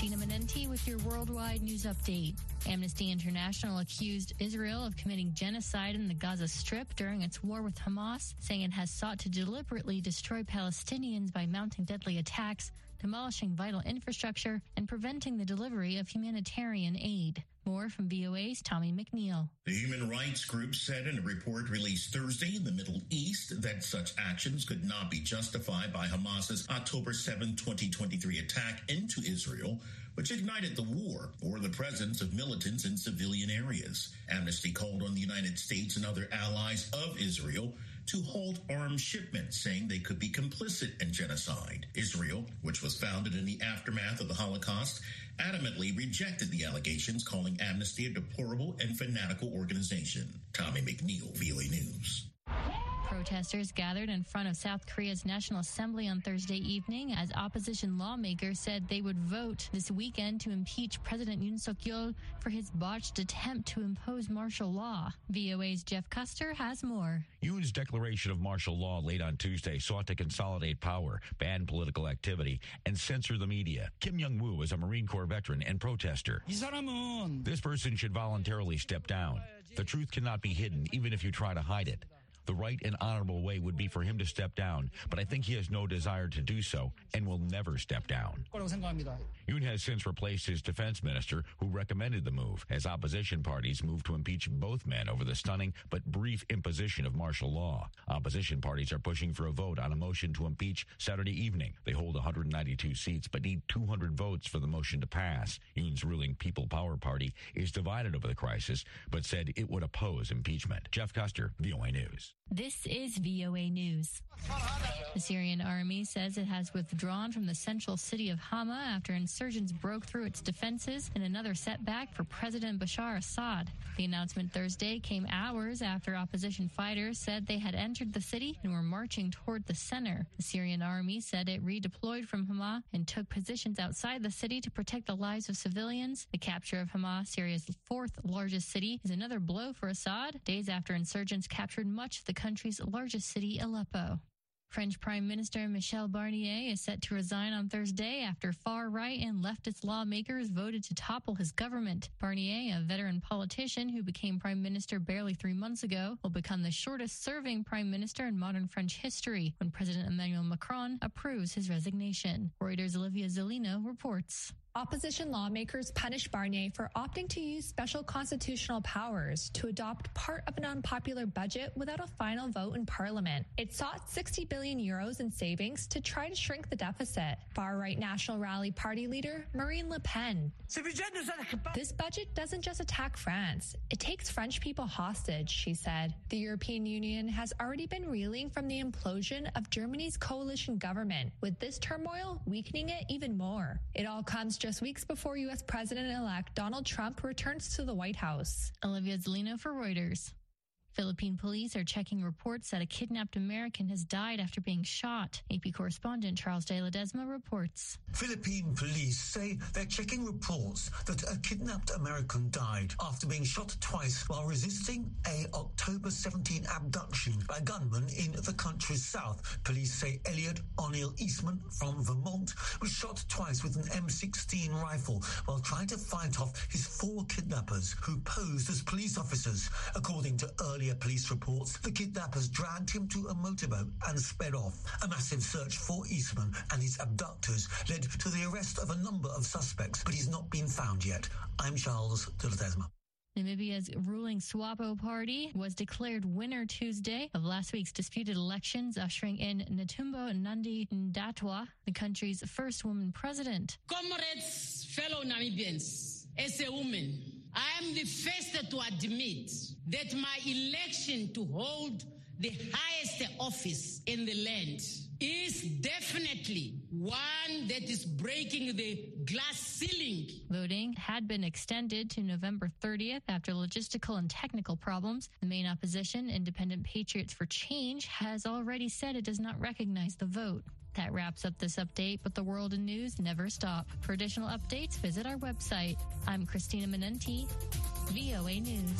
Christina Menenti with your worldwide news update. Amnesty International accused Israel of committing genocide in the Gaza Strip during its war with Hamas, saying it has sought to deliberately destroy Palestinians by mounting deadly attacks, demolishing vital infrastructure, and preventing the delivery of humanitarian aid. More from VOA's Tommy McNeil. The human rights group said in a report released Thursday in the Middle East that such actions could not be justified by Hamas's October 7, 2023 attack into Israel, which ignited the war, or the presence of militants in civilian areas. Amnesty called on the United States and other allies of Israel to halt arms shipments, saying they could be complicit in genocide. Israel, which was founded in the aftermath of the Holocaust, adamantly rejected the allegations, calling Amnesty a deplorable and fanatical organization. Tommy McNeil, VOA News. Protesters gathered in front of South Korea's National Assembly on Thursday evening as opposition lawmakers said they would vote this weekend to impeach President Yoon Suk-yeol for his botched attempt to impose martial law. VOA's Jeff Custer has more. Yoon's declaration of martial law late on Tuesday sought to consolidate power, ban political activity, and censor the media. Kim Young-woo is a Marine Corps veteran and protester. This person should voluntarily step down. The truth cannot be hidden, even if you try to hide it. The right and honorable way would be for him to step down, but I think he has no desire to do so and will never step down. Yoon has since replaced his defense minister, who recommended the move, as opposition parties move to impeach both men over the stunning but brief imposition of martial law. Opposition parties are pushing for a vote on a motion to impeach Saturday evening. They hold 192 seats but need 200 votes for the motion to pass. Yoon's ruling People Power Party is divided over the crisis, but said it would oppose impeachment. Jeff Custer, VOA News. This is VOA News. The Syrian army says it has withdrawn from the central city of Hama after insurgents broke through its defenses in another setback for President Bashar Assad. The announcement Thursday came hours after opposition fighters said they had entered the city and were marching toward the center. The Syrian army said it redeployed from Hama and took positions outside the city to protect the lives of civilians. The capture of Hama, Syria's fourth largest city, is another blow for Assad, days after insurgents captured much of the country's largest city, Aleppo. French Prime Minister Michel Barnier is set to resign on Thursday after far-right and leftist lawmakers voted to topple his government. Barnier, a veteran politician who became prime minister barely 3 months ago, will become the shortest-serving prime minister in modern French history when President Emmanuel Macron approves his resignation. Reuters' Olivia Zellino reports. Opposition lawmakers punished Barnier for opting to use special constitutional powers to adopt part of an unpopular budget without a final vote in parliament. It sought 60 billion euros in savings to try to shrink the deficit. Far-right National Rally Party leader Marine Le Pen. This budget doesn't just attack France. It takes French people hostage, she said. The European Union has already been reeling from the implosion of Germany's coalition government, with this turmoil weakening it even more. It all comes just weeks before U.S. President-elect Donald Trump returns to the White House. Olivia Zellino for Reuters. Philippine police are checking reports that a kidnapped American has died after being shot. AP correspondent Charles De Ledesma reports. Philippine police say they're checking reports that a kidnapped American died after being shot twice while resisting a October 17 abduction by gunmen in the country's south. Police say Elliot O'Neill Eastman from Vermont was shot twice with an M16 rifle while trying to fight off his 4 kidnappers who posed as police officers. According to earlier police reports, the kidnappers dragged him to a motorboat and sped off. A massive search for Eastman and his abductors led to the arrest of a number of suspects, but he's not been found yet. I'm Charles de Ledesma. Namibia's ruling SWAPO party was declared winner Tuesday of last week's disputed elections, ushering in Netumbo Nandi-Ndaitwah, the country's first woman president. Comrades, fellow Namibians, as a woman, I am the first to admit that my election to hold the highest office in the land is definitely one that is breaking the glass ceiling. Voting had been extended to November 30th after logistical and technical problems. The main opposition, Independent Patriots for Change, has already said it does not recognize the vote. That wraps up this update, but the world in news never stop. For additional updates, visit our website. I'm Christina Menenti, VOA News.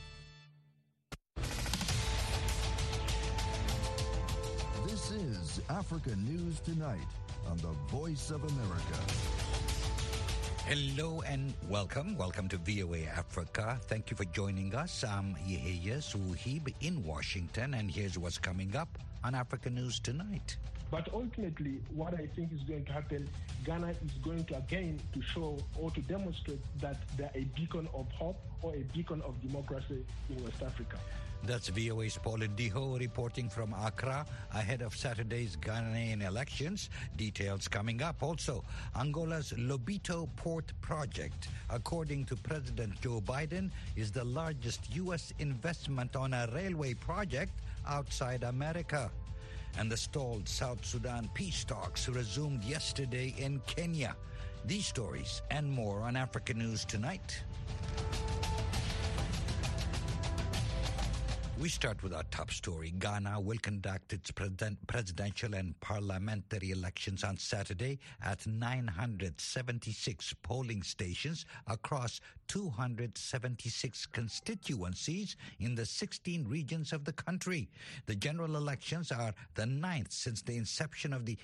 This is Africa News Tonight on the Voice of America. Hello and welcome. Welcome to VOA Africa. Thank you for joining us. I'm Yehia Suhib in Washington, and here's what's coming up on Africa News Tonight. But ultimately, what I think is going to happen, Ghana is going to again to show or to demonstrate that they're a beacon of hope or a beacon of democracy in West Africa. That's VOA's Paul Ndiho reporting from Accra ahead of Saturday's Ghanaian elections. Details coming up. Also, Angola's Lobito Port project, according to President Joe Biden, is the largest U.S. investment on a railway project outside America. And the stalled South Sudan peace talks resumed yesterday in Kenya. These stories and more on Africa News Tonight. We start with our top story. Ghana will conduct its presidential and parliamentary elections on Saturday at 976 polling stations across 276 constituencies in the 16 regions of the country. The general elections are the 9th since the inception of the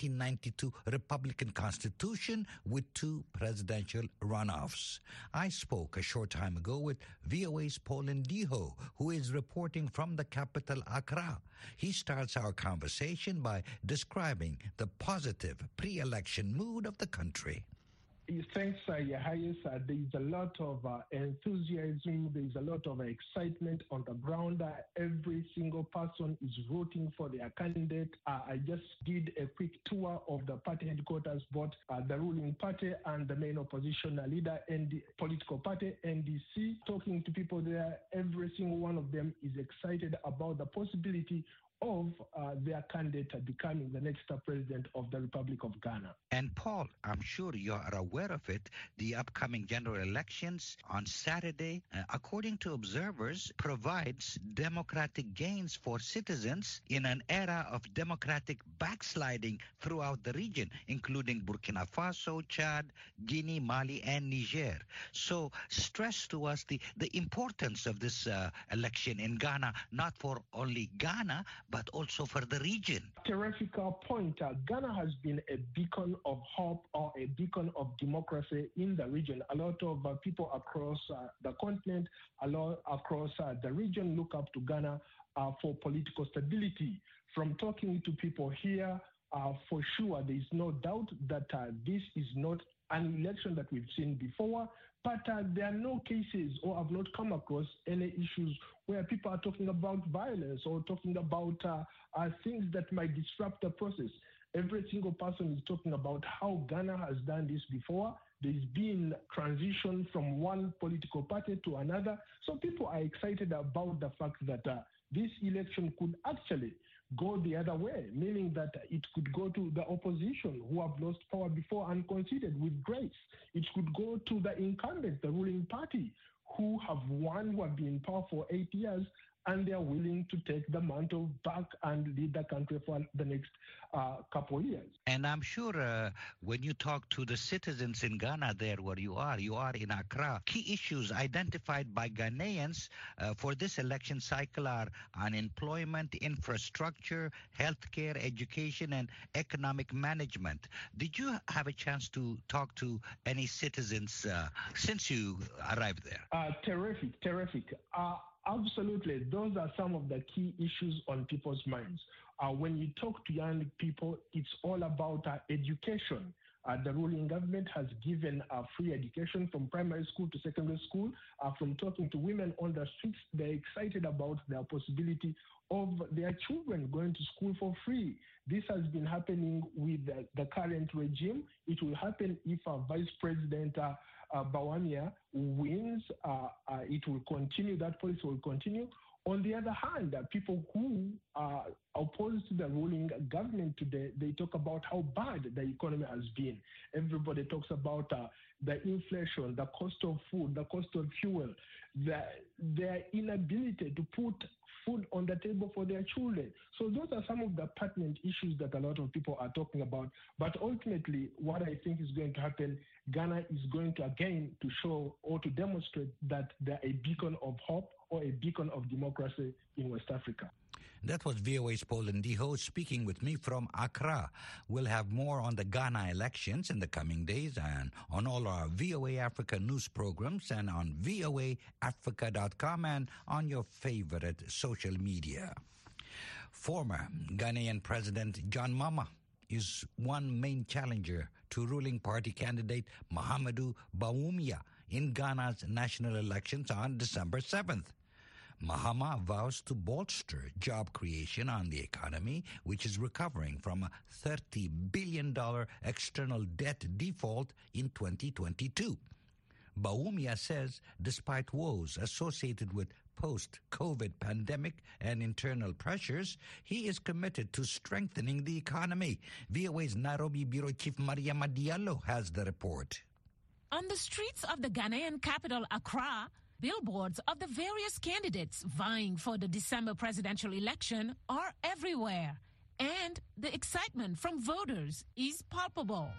1992 Republican Constitution, with 2 presidential runoffs. I spoke a short time ago with VOA's Paul Ndiho, who is reporting from the capital, Accra. He starts our conversation by describing the positive pre-election mood of the country. Thanks, Yahya. There is a lot of enthusiasm. There is a lot of excitement on the ground. Every single person is voting for their candidate. I just did a quick tour of the party headquarters, both the ruling party and the main opposition leader and the political party, NDC. Talking to people there, every single one of them is excited about the possibility of their candidate becoming the next president of the Republic of Ghana. And Paul, I'm sure you are aware of it, the upcoming general elections on Saturday, according to observers, provides democratic gains for citizens in an era of democratic backsliding throughout the region, including Burkina Faso, Chad, Guinea, Mali, and Niger. So stress to us the importance of this election in Ghana, not for only Ghana, but also for the region. Terrific point. Ghana has been a beacon of hope or a beacon of democracy in the region. A lot of people across the continent, a lot across the region look up to Ghana for political stability. From talking to people here, for sure, there is no doubt that this is not an election that we've seen before, but there are no cases or I've not come across any issues where people are talking about violence or talking about things that might disrupt the process. Every single person is talking about how Ghana has done this before. There's been transition from one political party to another. So people are excited about the fact that this election could actually go the other way, meaning that it could go to the opposition who have lost power before and conceded with grace. It could go to the incumbent, the ruling party, who have won, who have been in power for 8 years, and they are willing to take the mantle back and lead the country for the next couple of years. And I'm sure when you talk to the citizens in Ghana there where you are in Accra, key issues identified by Ghanaians for this election cycle are unemployment, infrastructure, healthcare, education, and economic management. Did you have a chance to talk to any citizens since you arrived there? Terrific. Absolutely. Those are some of the key issues on people's minds. When you talk to young people, it's all about education. The ruling government has given free education from primary school to secondary school. From talking to women on the streets, they're excited about the possibility of their children going to school for free. This has been happening with the current regime. It will happen if Vice President Bawumia wins. It will continue. That policy will continue. On the other hand, people who are opposed to the ruling government today, they talk about how bad the economy has been. Everybody talks about the inflation, the cost of food, the cost of fuel, their inability to put food on the table for their children. So those are some of the pertinent issues that a lot of people are talking about. But ultimately, what I think is going to happen, Ghana is going to again to show or to demonstrate that they're a beacon of hope or a beacon of democracy in West Africa. That was VOA's Paul Ndiho speaking with me from Accra. We'll have more on the Ghana elections in the coming days and on all our VOA Africa news programs and on voaafrica.com and on your favorite social media. Former Ghanaian President John Mahama is one main challenger to ruling party candidate Mahamudu Bawumia in Ghana's national elections on December 7th. Mahama vows to bolster job creation on the economy, which is recovering from a $30 billion external debt default in 2022. Bawumia says despite woes associated with post-COVID pandemic and internal pressures, he is committed to strengthening the economy. VOA's Nairobi Bureau Chief Mariama Diallo has the report. On the streets of the Ghanaian capital, Accra, billboards of the various candidates vying for the December presidential election are everywhere, and the excitement from voters is palpable.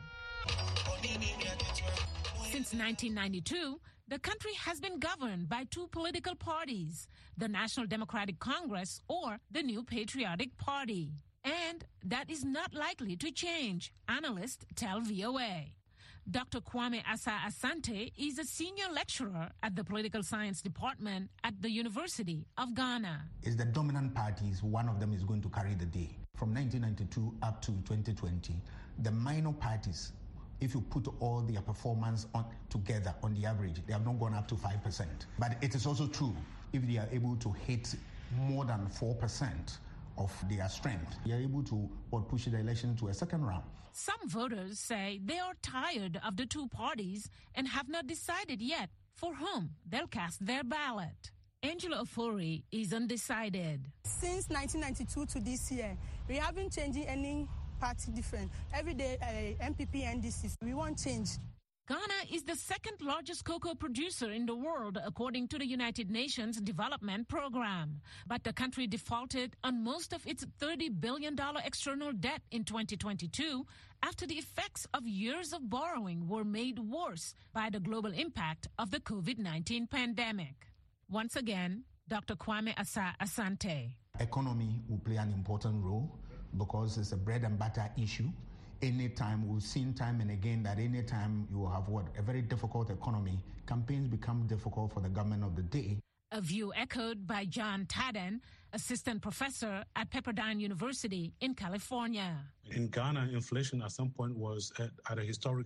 Since 1992, the country has been governed by two political parties, the National Democratic Congress or the New Patriotic Party. And that is not likely to change, analysts tell VOA. Dr. Kwame Asa-Asante is a senior lecturer at the Political Science Department at the University of Ghana. It's the dominant parties, one of them is going to carry the day. From 1992 up to 2020, the minor parties, if you put all their performance together on the average, they have not gone up to 5%. But it is also true, if they are able to hit more than 4% of their strength, they are able to push the election to a second round. Some voters say they are tired of the two parties and have not decided yet for whom they'll cast their ballot. Angela Ofori is undecided. Since 1992 to this year, we haven't changed any party different. Every day, MPP, NDC, we want change. Ghana is the second largest cocoa producer in the world, according to the United Nations Development Program. But the country defaulted on most of its $30 billion external debt in 2022 after the effects of years of borrowing were made worse by the global impact of the COVID-19 pandemic. Once again, Dr. Kwame Asa-Asante. Economy will play an important role because it's a bread and butter issue. Anytime, we've seen time and again that anytime you have a very difficult economy, campaigns become difficult for the government of the day. A view echoed by John Tadden, assistant professor at Pepperdine University in California. In Ghana, inflation at some point was at a historic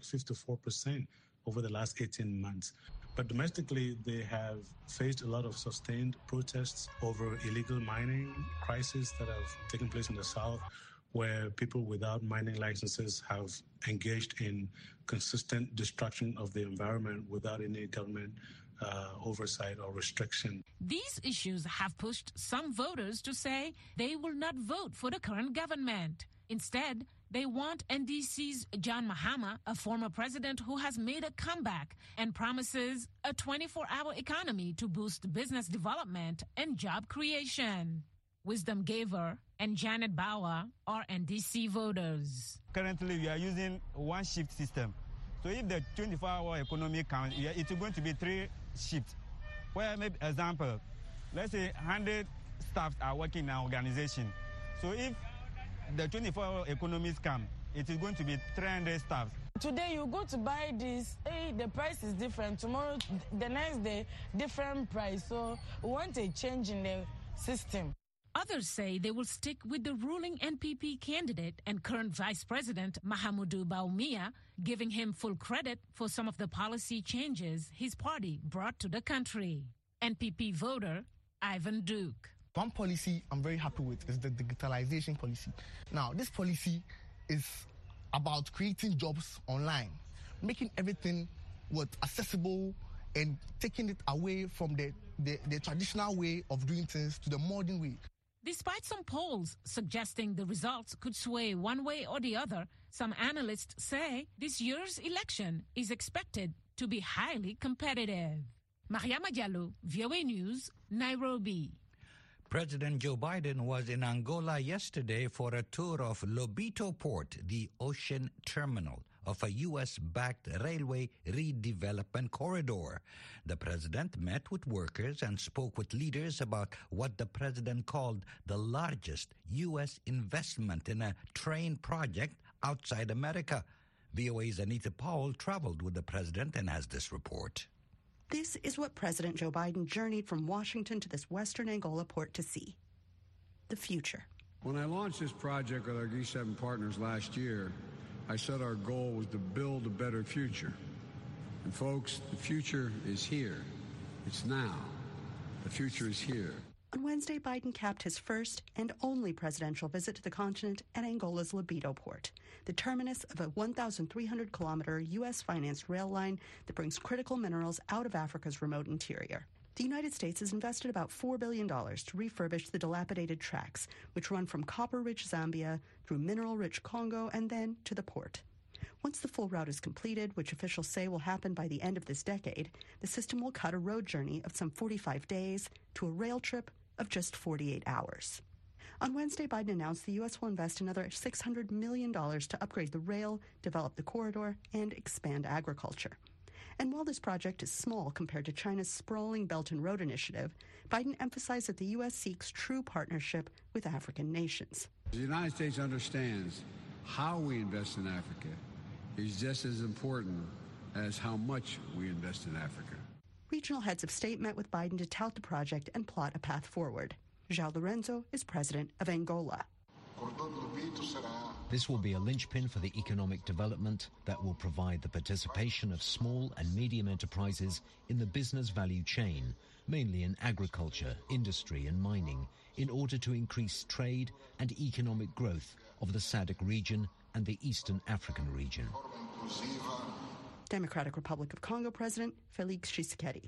54% over the last 18 months. But domestically, they have faced a lot of sustained protests over illegal mining crises that have taken place in the South, where people without mining licenses have engaged in consistent destruction of the environment without any government oversight or restriction. These issues have pushed some voters to say they will not vote for the current government. Instead, they want NDC's John Mahama, a former president who has made a comeback and promises a 24-hour economy to boost business development and job creation. Wisdom Gaver and Janet Bauer are NDC voters. Currently, we are using one shift system. So if the 24-hour economy comes, it's going to be 3 shifts. Where, maybe example, let's say 100 staff are working in an organization. So if the 24-hour economies come, it is going to be 300 staff. Today you go to buy this, the price is different. Tomorrow, the next day, different price. So we want a change in the system. Others say they will stick with the ruling NPP candidate and current Vice President Mahamudu Bawumia, giving him full credit for some of the policy changes his party brought to the country. NPP voter Ivan Duke. One policy I'm very happy with is the digitalization policy. Now, this policy is about creating jobs online, making everything accessible and taking it away from the traditional way of doing things to the modern way. Despite some polls suggesting the results could sway one way or the other, some analysts say this year's election is expected to be highly competitive. Mariama Diallo, VOA News, Nairobi. President Joe Biden was in Angola yesterday for a tour of Lobito Port, the ocean terminal of a U.S.-backed railway redevelopment corridor. The president met with workers and spoke with leaders about what the president called the largest U.S. investment in a train project outside America. VOA's Anita Powell traveled with the president and has this report. This is what President Joe Biden journeyed from Washington to this western Angola port to see. The future. When I launched this project with our G7 partners last year, I said our goal was to build a better future. And folks, the future is here. It's now. The future is here. On Wednesday, Biden capped his first and only presidential visit to the continent at Angola's Lobito port, the terminus of a 1,300-kilometer U.S.-financed rail line that brings critical minerals out of Africa's remote interior. The United States has invested about $4 billion to refurbish the dilapidated tracks, which run from copper-rich Zambia through mineral-rich Congo and then to the port. Once the full route is completed, which officials say will happen by the end of this decade, the system will cut a road journey of some 45 days to a rail trip of just 48 hours. On Wednesday, Biden announced the U.S. will invest another $600 million to upgrade the rail, develop the corridor, and expand agriculture. And while this project is small compared to China's sprawling Belt and Road Initiative, Biden emphasized that the U.S. seeks true partnership with African nations. The United States understands how we invest in Africa is just as important as how much we invest in Africa. Regional heads of state met with Biden to tout the project and plot a path forward. João Lorenzo is president of Angola. This will be a linchpin for the economic development that will provide the participation of small and medium enterprises in the business value chain, mainly in agriculture, industry and mining, in order to increase trade and economic growth of the SADC region and the Eastern African region. Democratic Republic of Congo President Felix Tshisekedi.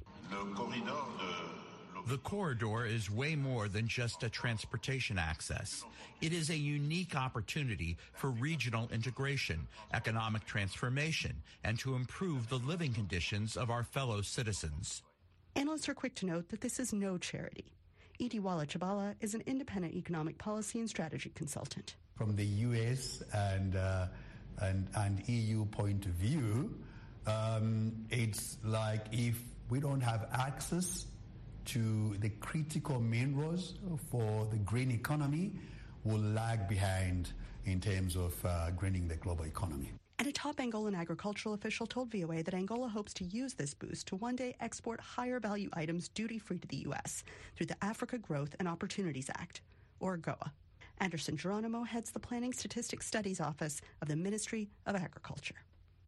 The corridor is way more than just a transportation access. It is a unique opportunity for regional integration, economic transformation, and to improve the living conditions of our fellow citizens. Analysts are quick to note that this is no charity. Idiwala Chabala is an independent economic policy and strategy consultant. From the U.S. and EU point of view, it's like if we don't have access to the critical minerals for the green economy, we'll lag behind in terms of greening the global economy. And a top Angolan agricultural official told VOA that Angola hopes to use this boost to one day export higher value items duty-free to the U.S. through the Africa Growth and Opportunities Act, or AGOA. Anderson Geronimo heads the Planning Statistics Studies Office of the Ministry of Agriculture.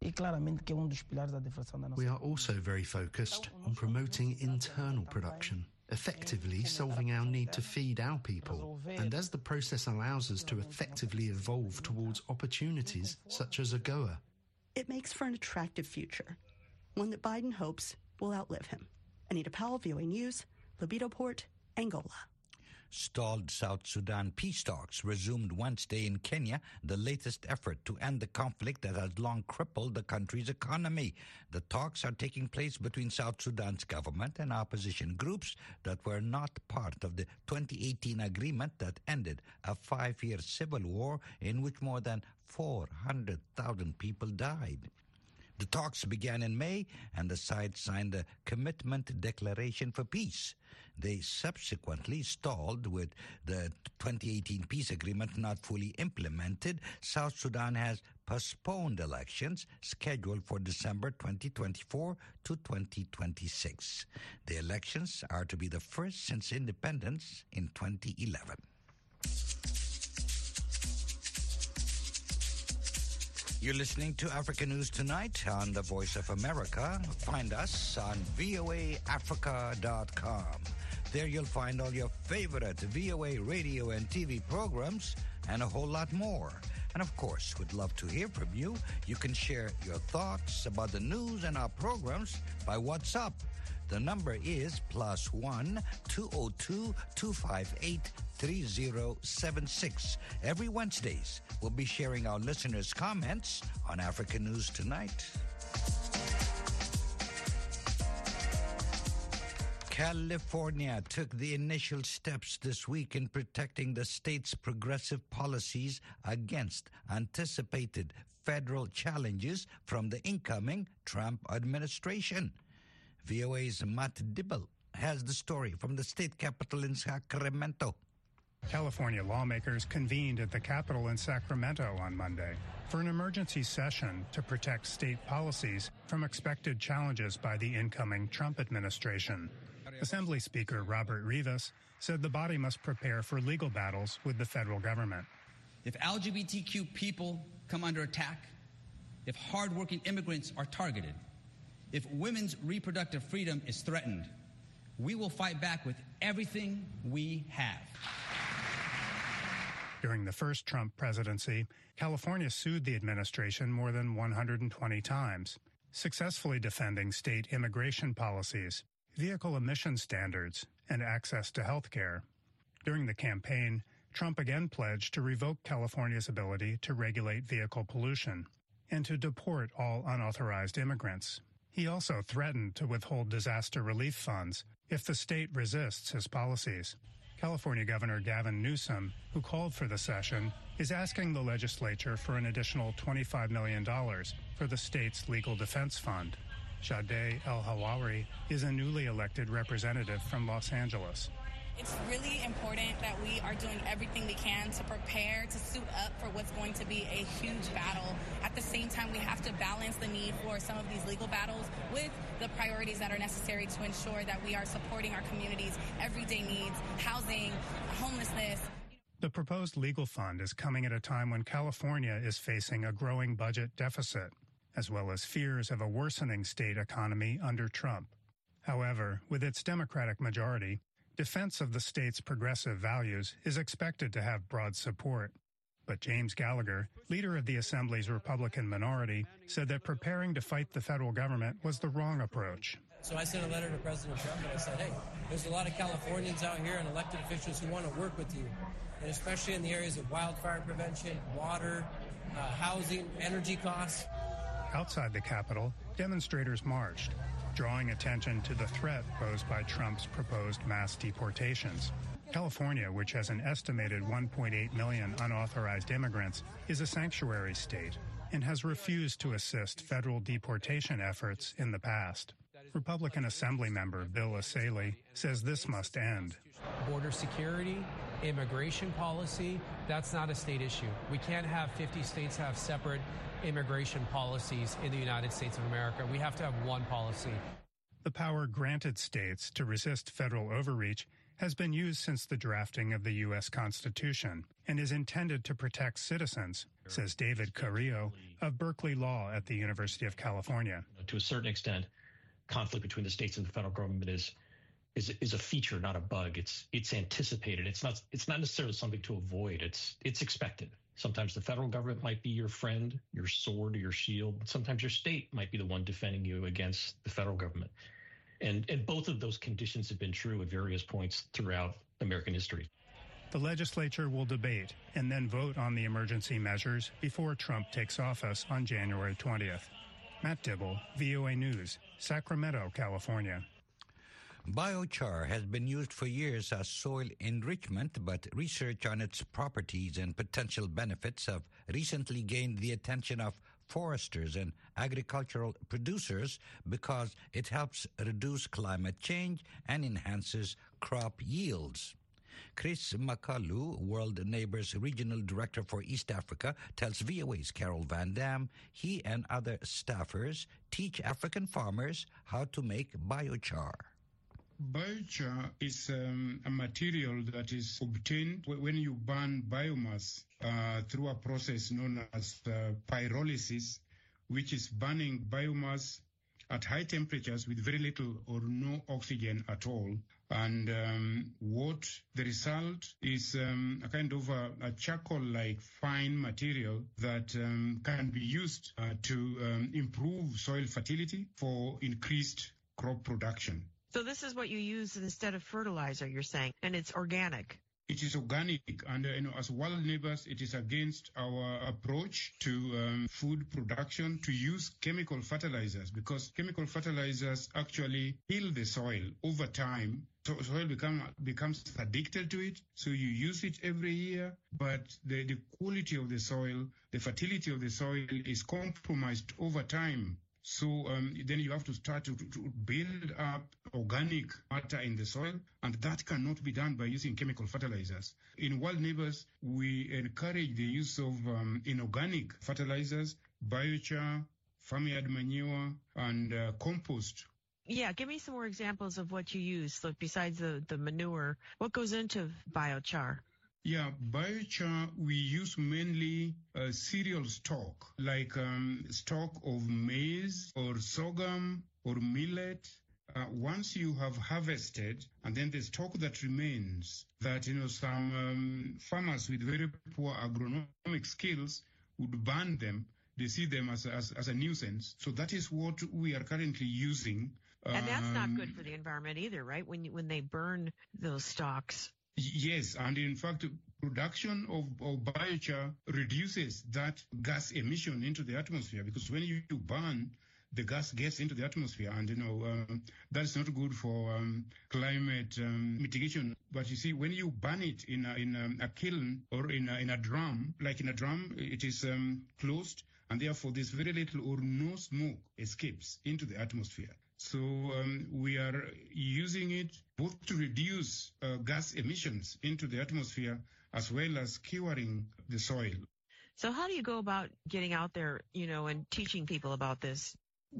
We are also very focused on promoting internal production, effectively solving our need to feed our people, and as the process allows us to effectively evolve towards opportunities such as AGOA. It makes for an attractive future, one that Biden hopes will outlive him. Anita Powell, VOA News, Lobito Port, Angola. Stalled South Sudan peace talks resumed Wednesday in Kenya, the latest effort to end the conflict that has long crippled the country's economy. The talks are taking place between South Sudan's government and opposition groups that were not part of the 2018 agreement that ended a 5-year civil war in which more than 400,000 people died. The talks began in May, and the sides signed a commitment declaration for peace. They subsequently stalled with the 2018 peace agreement not fully implemented. South Sudan has postponed elections scheduled for December 2024 to 2026. The elections are to be the first since independence in 2011. You're listening to Africa News Tonight on the Voice of America. Find us on voaafrica.com. There you'll find all your favorite VOA radio and TV programs and a whole lot more. And of course, we'd love to hear from you. You can share your thoughts about the news and our programs by WhatsApp. The number is +1 202 258 3076. Every Wednesdays, we'll be sharing our listeners' comments on Africa News Tonight. California took the initial steps this week in protecting the state's progressive policies against anticipated federal challenges from the incoming Trump administration. VOA's Matt Dibble has the story from the state capitol in Sacramento. California lawmakers convened at the Capitol in Sacramento on Monday for an emergency session to protect state policies from expected challenges by the incoming Trump administration. Assembly Speaker Robert Rivas said the body must prepare for legal battles with the federal government. If LGBTQ people come under attack, if hardworking immigrants are targeted, if women's reproductive freedom is threatened, we will fight back with everything we have. During the first Trump presidency, California sued the administration more than 120 times, successfully defending state immigration policies, vehicle emission standards, and access to health care. During the campaign, Trump again pledged to revoke California's ability to regulate vehicle pollution and to deport all unauthorized immigrants. He also threatened to withhold disaster relief funds if the state resists his policies. California Governor Gavin Newsom, who called for the session, is asking the legislature for an additional $25 million for the state's legal defense fund. Shadeh El-Hawari is a newly elected representative from Los Angeles. It's really important that we are doing everything we can to prepare to suit up for what's going to be a huge battle. At the same time, we have to balance the need for some of these legal battles with the priorities that are necessary to ensure that we are supporting our communities' everyday needs, housing, homelessness. The proposed legal fund is coming at a time when California is facing a growing budget deficit, as well as fears of a worsening state economy under Trump. However, with its Democratic majority, defense of the state's progressive values is expected to have broad support. But James Gallagher, leader of the Assembly's Republican minority, said that preparing to fight the federal government was the wrong approach. So I sent a letter to President Trump and I said, hey, there's a lot of Californians out here and elected officials who want to work with you, and especially in the areas of wildfire prevention, water, housing, energy costs. Outside the Capitol, demonstrators marched, drawing attention to the threat posed by Trump's proposed mass deportations. California, which has an estimated 1.8 million unauthorized immigrants, is a sanctuary state and has refused to assist federal deportation efforts in the past. Republican Assembly member Bill Asaley says this must end. Border security, immigration policy, that's not a state issue. We can't have 50 states have separate immigration policies in the United States of America. We have to have one policy. The power granted states to resist federal overreach has been used since the drafting of the U.S. Constitution and is intended to protect citizens, says David Carrillo of Berkeley Law at the University of California. To a certain extent, conflict between the states and the federal government is a feature, not a bug. It's anticipated. It's not necessarily something to avoid. It's expected. Sometimes the federal government might be your friend, your sword, or your shield. But sometimes your state might be the one defending you against the federal government. And both of those conditions have been true at various points throughout American history. The legislature will debate and then vote on the emergency measures before Trump takes office on January 20th. Matt Dibble, VOA News, Sacramento, California. Biochar has been used for years as soil enrichment, but research on its properties and potential benefits have recently gained the attention of foresters and agricultural producers because it helps reduce climate change and enhances crop yields. Chris Makalu, World Neighbors Regional Director for East Africa, tells VOA's Carol Van Dam he and other staffers teach African farmers how to make biochar. Biochar is a material that is obtained when you burn biomass through a process known as pyrolysis, which is burning biomass at high temperatures with very little or no oxygen at all. And what the result is a kind of a charcoal-like fine material that can be used to improve soil fertility for increased crop production. So this is what you use instead of fertilizer, you're saying, and it's organic. It is organic, and as World Neighbors, it is against our approach to food production to use chemical fertilizers, because chemical fertilizers actually kill the soil over time. So soil becomes addicted to it, so you use it every year, but the quality of the soil, the fertility of the soil is compromised over time. So then you have to start to build up organic matter in the soil, and that cannot be done by using chemical fertilizers. In World Neighbors, we encourage the use of inorganic fertilizers, biochar, farmyard manure, and compost. Yeah, give me some more examples of what you use. Look, besides the manure, what goes into biochar? Yeah, biochar, we use mainly cereal stock, like stock of maize or sorghum or millet. Once you have harvested, and then the stock that remains, that some farmers with very poor agronomic skills would burn them. They see them as a nuisance. So that is what we are currently using. And that's not good for the environment either, right? When they burn those stalks. Yes, and in fact, production of biochar reduces that gas emission into the atmosphere, because when you burn, the gas gets into the atmosphere, and that's not good for climate mitigation. But you see, when you burn it in a kiln or in a drum, like in a drum, it is closed, and therefore there's very little or no smoke escapes into the atmosphere. So we are using it both to reduce gas emissions into the atmosphere as well as curing the soil. So how do you go about getting out there, and teaching people about this?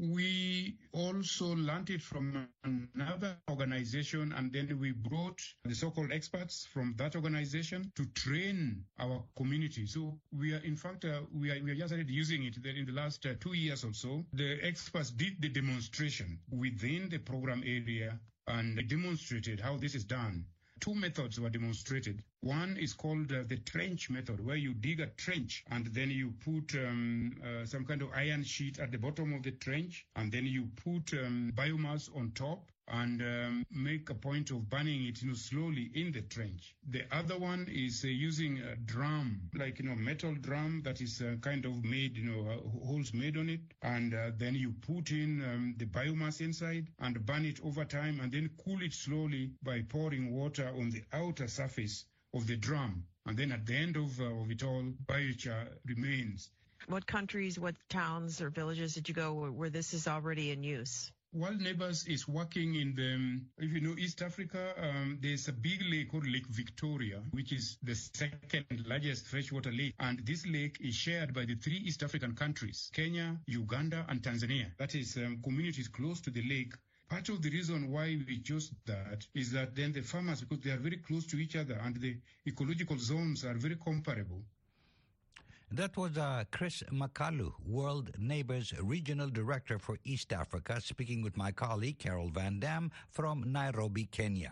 We also learned it from another organization, and then we brought the so-called experts from that organization to train our community. So we are, in fact, we are just started using it in the last 2 years or so. The experts did the demonstration within the program area and demonstrated how this is done. 2 methods were demonstrated. One is called the trench method, where you dig a trench and then you put some kind of iron sheet at the bottom of the trench, and then you put biomass on top and make a point of burning it slowly in the trench. The other one is using a drum, like metal drum that is kind of made, holes made on it, and then you put in the biomass inside and burn it over time, and then cool it slowly by pouring water on the outer surface of the drum. And then at the end of it all, biochar remains. What countries, what towns or villages did you go where this is already in use? World Neighbors is working in if you know East Africa, there's a big lake called Lake Victoria, which is the second largest freshwater lake. And this lake is shared by the 3 East African countries, Kenya, Uganda, and Tanzania. That is communities close to the lake. Part of the reason why we chose that is that then the farmers, because they are very close to each other and the ecological zones are very comparable. That was Chris Makalu, World Neighbors Regional Director for East Africa, speaking with my colleague Carol Van Dam from Nairobi, Kenya.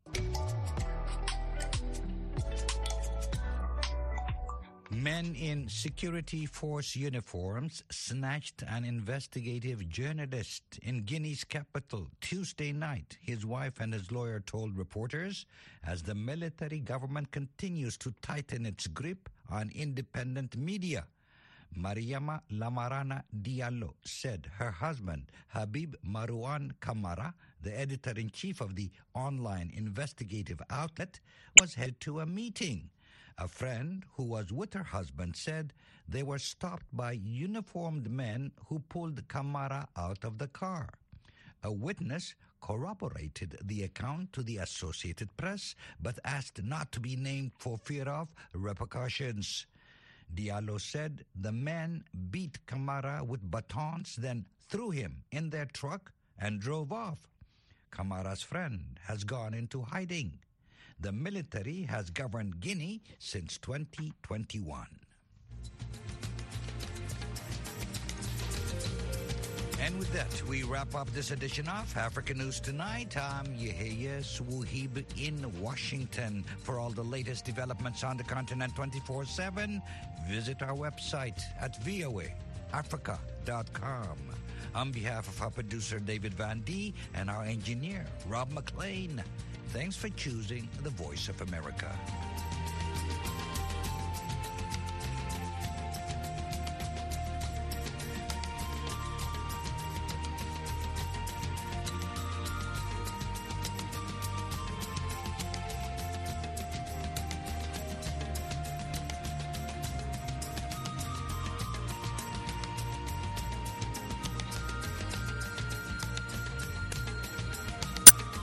Men in security force uniforms snatched an investigative journalist in Guinea's capital Tuesday night, his wife and his lawyer told reporters, as the military government continues to tighten its grip on independent media. Mariama Lamarana Diallo said her husband, Habib Marouane Kamara, the editor-in-chief of the online investigative outlet, was headed to a meeting. A friend who was with her husband said they were stopped by uniformed men who pulled Kamara out of the car. A witness corroborated the account to the Associated Press, but asked not to be named for fear of repercussions. Diallo said the men beat Kamara with batons, then threw him in their truck and drove off. Kamara's friend has gone into hiding. The military has governed Guinea since 2021. And with that, we wrap up this edition of Africa News Tonight. I'm Yehia Swuhib in Washington. For all the latest developments on the continent 24/7, visit our website at voaafrica.com. On behalf of our producer David Van D and our engineer Rob McLean, Thanks for choosing the Voice of America.